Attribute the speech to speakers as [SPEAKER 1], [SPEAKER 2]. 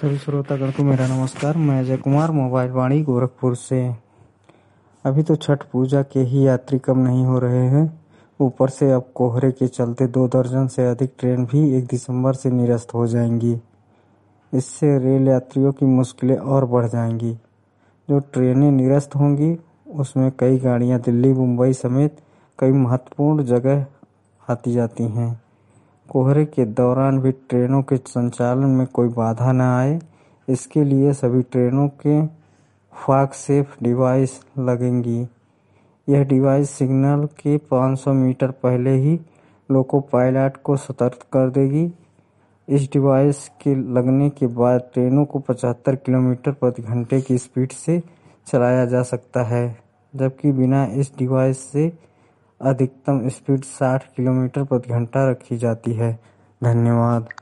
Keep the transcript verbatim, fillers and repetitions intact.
[SPEAKER 1] सभी श्रोतागण को मेरा नमस्कार। मैं अजय कुमार, मोबाइल वाणी गोरखपुर से। अभी तो छठ पूजा के ही यात्री कम नहीं हो रहे हैं, ऊपर से अब कोहरे के चलते दो दर्जन से अधिक ट्रेन भी एक दिसंबर से निरस्त हो जाएंगी। इससे रेल यात्रियों की मुश्किलें और बढ़ जाएंगी। जो ट्रेनें निरस्त होंगी उसमें कई गाड़ियां दिल्ली, मुंबई समेत कई महत्वपूर्ण जगह आती जाती हैं। कोहरे के दौरान भी ट्रेनों के संचालन में कोई बाधा न आए, इसके लिए सभी ट्रेनों के फॉग सेफ डिवाइस लगेंगी। यह डिवाइस सिग्नल के पाँच सौ मीटर पहले ही लोको पायलट को सतर्क कर देगी। इस डिवाइस के लगने के बाद ट्रेनों को पचहत्तर किलोमीटर प्रति घंटे की स्पीड से चलाया जा सकता है, जबकि बिना इस डिवाइस से अधिकतम स्पीड साठ किलोमीटर प्रति घंटा रखी जाती है। धन्यवाद।